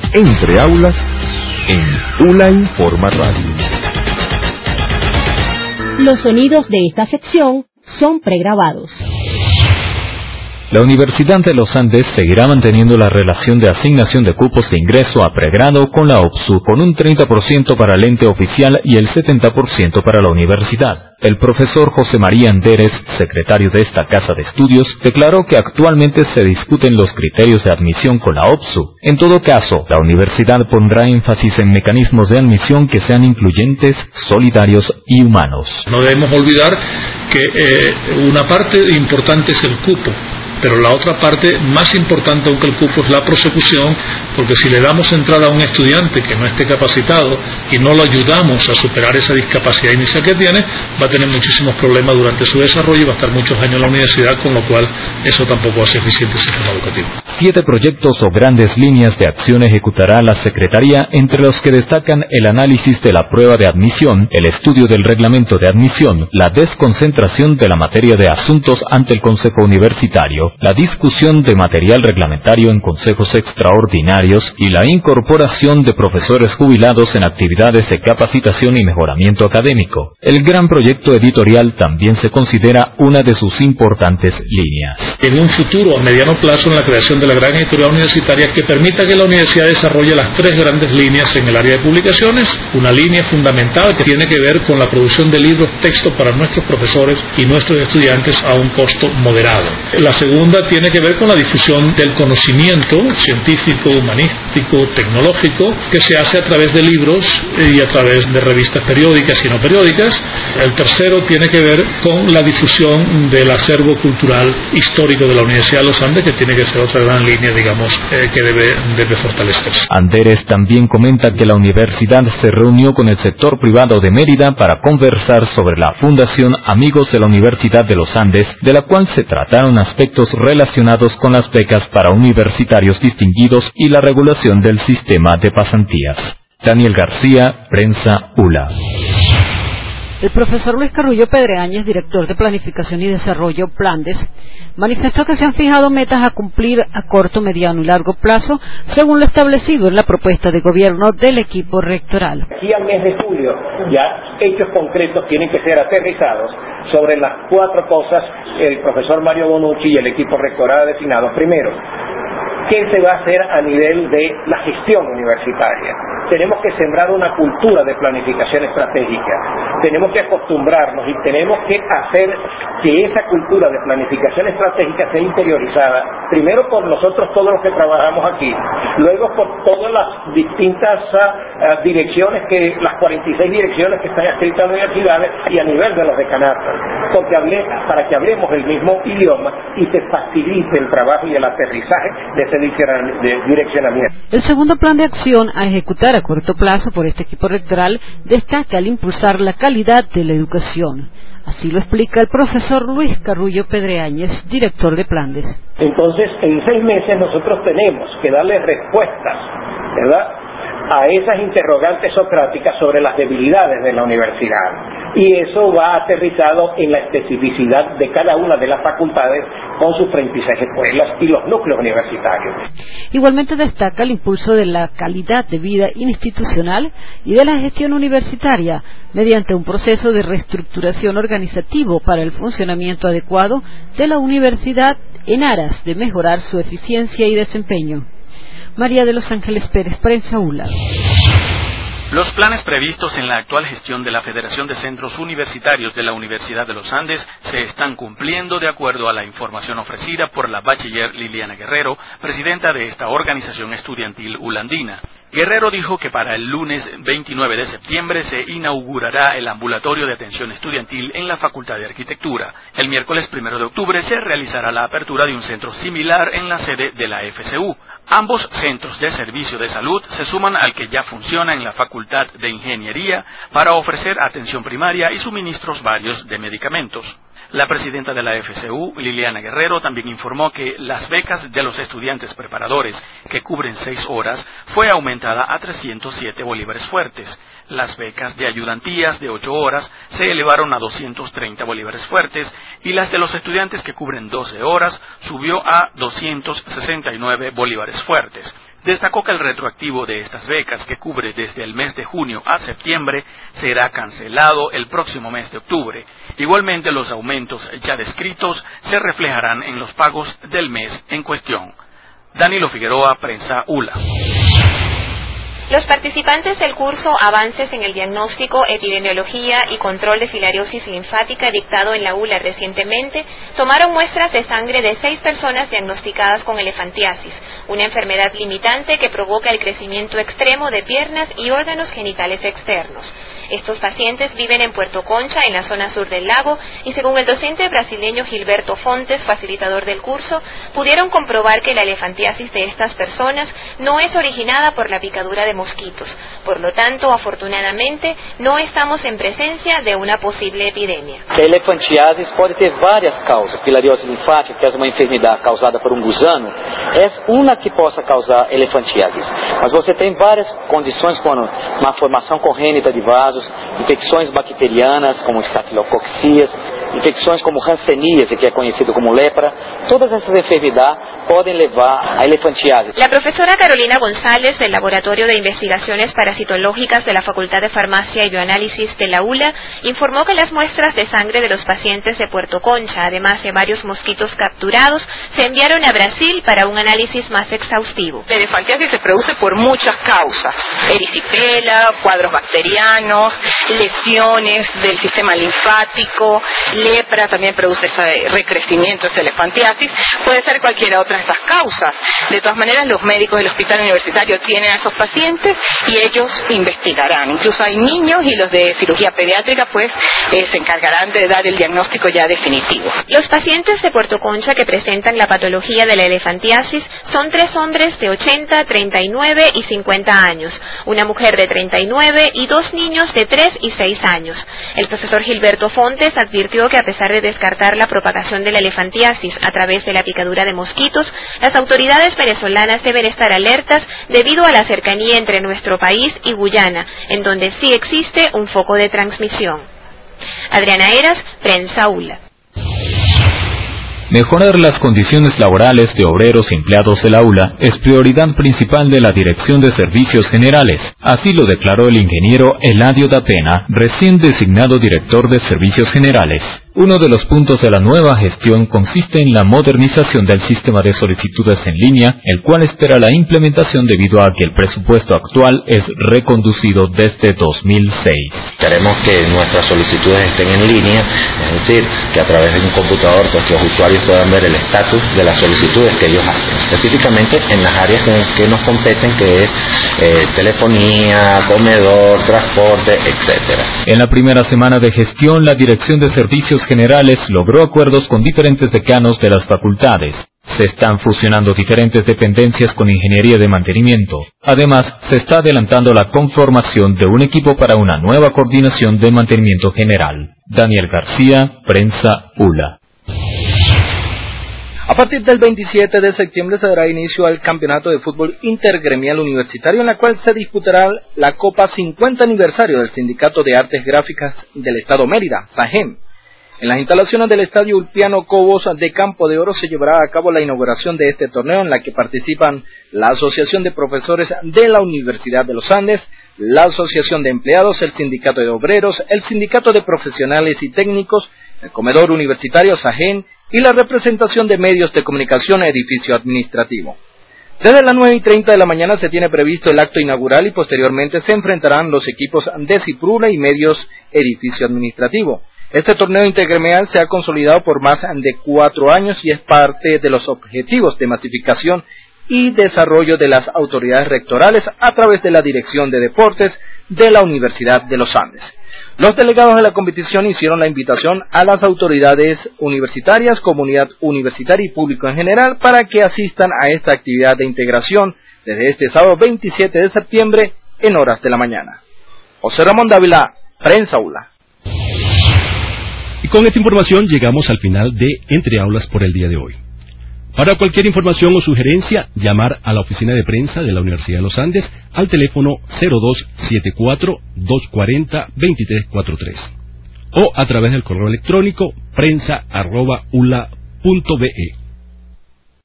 Entre aulas, en ULA Informa Radio. Los sonidos de esta sección son pregrabados. La Universidad de los Andes seguirá manteniendo la relación de asignación de cupos de ingreso a pregrado con la OPSU, con un 30% para el ente oficial y el 70% para la universidad. El profesor José María Anderes, secretario de esta casa de estudios, declaró que actualmente se discuten los criterios de admisión con la OPSU. En todo caso, la universidad pondrá énfasis en mecanismos de admisión que sean incluyentes, solidarios y humanos. No debemos olvidar que una parte importante es el cupo, pero la otra parte, más importante aún que el cupo, es la prosecución, porque si le damos entrada a un estudiante que no esté capacitado y no lo ayudamos a superar esa discapacidad inicial que tiene, va a tener muchísimos problemas durante su desarrollo y va a estar muchos años en la universidad, con lo cual eso tampoco hace eficiente el sistema educativo. 7 proyectos o grandes líneas de acción ejecutará la Secretaría, entre los que destacan el análisis de la prueba de admisión, el estudio del reglamento de admisión, la desconcentración de la materia de asuntos ante el Consejo Universitario, la discusión de material reglamentario en consejos extraordinarios y la incorporación de profesores jubilados en actividades de capacitación y mejoramiento académico. El gran proyecto editorial también se considera una de sus importantes líneas. En un futuro a mediano plazo, en la creación de la gran editorial universitaria que permita que la universidad desarrolle las 3 grandes líneas en el área de publicaciones, una línea fundamental que tiene que ver con la producción de libros texto para nuestros profesores y nuestros estudiantes a un costo moderado. La segunda tiene que ver con la difusión del conocimiento científico, humanístico, tecnológico, que se hace a través de libros y a través de revistas periódicas y no periódicas. El tercero tiene que ver con la difusión del acervo cultural histórico de la Universidad de los Andes, que tiene que ser otra gran línea, digamos, que debe fortalecerse. Anderes también comenta que la universidad se reunió con el sector privado de Mérida para conversar sobre la Fundación Amigos de la Universidad de los Andes, de la cual se trataron aspectos relacionados con las becas para universitarios distinguidos y la regulación del sistema de pasantías. Daniel García, Prensa ULA. El profesor Luis Carrullo Pedreañez, director de Planificación y Desarrollo Plandes, manifestó que se han fijado metas a cumplir a corto, mediano y largo plazo, según lo establecido en la propuesta de gobierno del equipo rectoral. Aquí al mes de julio ya hechos concretos tienen que ser aterrizados sobre las 4 cosas que el profesor Mario Bonucci y el equipo rectoral ha designado. Primero, ¿qué se va a hacer a nivel de la gestión universitaria? Tenemos que sembrar una cultura de planificación estratégica. Tenemos que acostumbrarnos y tenemos que hacer que esa cultura de planificación estratégica sea interiorizada, primero por nosotros todos los que trabajamos aquí, luego por todas las distintas direcciones, las 46 direcciones que están adscritas a las universidades y a nivel de los decanatos, para que hablemos el mismo idioma y se facilite el trabajo y el aterrizaje de ese direccionamiento. El segundo plan de acción a ejecutar a corto plazo por este equipo rectoral destaca el impulsar la calidad de la educación. Así lo explica el profesor Luis Carrullo Pedreañez, director de Plandes. Entonces, en 6 meses nosotros tenemos que darle respuestas, ¿verdad?, a esas interrogantes socráticas sobre las debilidades de la universidad. Y eso va aterrizado en la especificidad de cada una de las facultades con sus 36 escuelas y los núcleos universitarios. Igualmente destaca el impulso de la calidad de vida institucional y de la gestión universitaria mediante un proceso de reestructuración organizativo para el funcionamiento adecuado de la universidad en aras de mejorar su eficiencia y desempeño. María de los Ángeles Pérez, Prensa ULA. Los planes previstos en la actual gestión de la Federación de Centros Universitarios de la Universidad de los Andes se están cumpliendo de acuerdo a la información ofrecida por la bachiller Liliana Guerrero, presidenta de esta organización estudiantil ulandina. Guerrero dijo que para el lunes 29 de septiembre se inaugurará el ambulatorio de atención estudiantil en la Facultad de Arquitectura. El miércoles 1 de octubre se realizará la apertura de un centro similar en la sede de la FCU. Ambos centros de servicio de salud se suman al que ya funciona en la Facultad de Ingeniería para ofrecer atención primaria y suministros varios de medicamentos. La presidenta de la FCU, Liliana Guerrero, también informó que las becas de los estudiantes preparadores, que cubren 6 horas, fue aumentada a 307 bolívares fuertes. Las becas de ayudantías de 8 horas se elevaron a 230 bolívares fuertes y las de los estudiantes que cubren 12 horas subió a 269 bolívares fuertes. Destacó que el retroactivo de estas becas, que cubre desde el mes de junio a septiembre, será cancelado el próximo mes de octubre. Igualmente, los aumentos ya descritos se reflejarán en los pagos del mes en cuestión. Danilo Figueroa, Prensa ULA. Los participantes del curso Avances en el Diagnóstico, Epidemiología y Control de Filariosis Linfática dictado en la ULA recientemente tomaron muestras de sangre de 6 personas diagnosticadas con elefantiasis, una enfermedad limitante que provoca el crecimiento extremo de piernas y órganos genitales externos. Estos pacientes viven en Puerto Concha, en la zona sur del lago, y según el docente brasileño Gilberto Fontes, facilitador del curso, pudieron comprobar que la elefantiasis de estas personas no es originada por la picadura de mosquitos. Por lo tanto, afortunadamente, no estamos en presencia de una posible epidemia. A elefantiasis pode ter várias causas. Filariose linfática, que é uma enfermidade causada por gusano, é uma que possa causar elefantiasis. Mas você tem várias condições, como uma formação congênita de vasos, infecções bacterianas como estafilococcías, infecções como hanseníase, que é conhecido como lepra. Todas essas enfermedades podem levar a elefantiasis. La profesora Carolina González, del Laboratorio de Investigaciones Parasitológicas de la Facultad de Farmacia y Bioanálisis de la ULA, informó que las muestras de sangre de los pacientes de Puerto Concha, además de varios mosquitos capturados, se enviaron a Brasil para un análisis más exhaustivo. La elefantiasis se produce por muchas causas: erisipela, cuadros bacterianos, lesiones del sistema linfático, lepra también produce ese recrecimiento, esa elefantiasis. Puede ser cualquiera otra de estas causas. De todas maneras, los médicos del hospital universitario tienen a esos pacientes y ellos investigarán. Incluso hay niños, y los de cirugía pediátrica pues se encargarán de dar el diagnóstico ya definitivo. Los pacientes de Puerto Concha que presentan la patología de la elefantiasis son 3 hombres de 80, 39 y 50 años, una mujer de 39 y 2 niños de 3 y 6 años. El profesor Gilberto Fontes advirtió que a pesar de descartar la propagación de la elefantiasis a través de la picadura de mosquitos, las autoridades venezolanas deben estar alertas debido a la cercanía entre nuestro país y Guyana, en donde sí existe un foco de transmisión. Adriana Eras, Prensa ULA. Mejorar las condiciones laborales de obreros y empleados de la ULA es prioridad principal de la Dirección de Servicios Generales. Así lo declaró el ingeniero Eladio da Pena, recién designado director de Servicios Generales. Uno de los puntos de la nueva gestión consiste en la modernización del sistema de solicitudes en línea, el cual espera la implementación debido a que el presupuesto actual es reconducido desde 2006. Queremos que nuestras solicitudes estén en línea, es decir, que a través de un computador pues, los usuarios puedan ver el estatus de las solicitudes que ellos hacen, específicamente en las áreas que nos competen, que es telefonía, comedor, transporte, etc. En la primera semana de gestión, la Dirección de Servicios Generales logró acuerdos con diferentes decanos de las facultades. Se están fusionando diferentes dependencias con ingeniería de mantenimiento. Además, se está adelantando la conformación de un equipo para una nueva coordinación de mantenimiento general. Daniel García, Prensa ULA. A partir del 27 de septiembre se dará inicio al Campeonato de Fútbol Intergremial Universitario, en la cual se disputará la Copa 50 aniversario del Sindicato de Artes Gráficas del Estado Mérida, SAGEM. En las instalaciones del Estadio Ulpiano Cobos de Campo de Oro se llevará a cabo la inauguración de este torneo, en la que participan la Asociación de Profesores de la Universidad de los Andes, la Asociación de Empleados, el Sindicato de Obreros, el Sindicato de Profesionales y Técnicos, el Comedor Universitario SAGEM y la representación de medios de comunicación edificio administrativo. Desde las 9:30 de la mañana se tiene previsto el acto inaugural y posteriormente se enfrentarán los equipos de Ciprula y medios edificio administrativo. Este torneo intergremial se ha consolidado por más de 4 años y es parte de los objetivos de masificación y desarrollo de las autoridades rectorales a través de la Dirección de Deportes de la Universidad de los Andes. Los delegados de la competición hicieron la invitación a las autoridades universitarias, comunidad universitaria y público en general para que asistan a esta actividad de integración desde este sábado 27 de septiembre en horas de la mañana. José Ramón Dávila, Prensa ULA. Y con esta información llegamos al final de Entre Aulas por el día de hoy. Para cualquier información o sugerencia, llamar a la oficina de prensa de la Universidad de los Andes al teléfono 0274-240-2343 o a través del correo electrónico prensa@ula.be.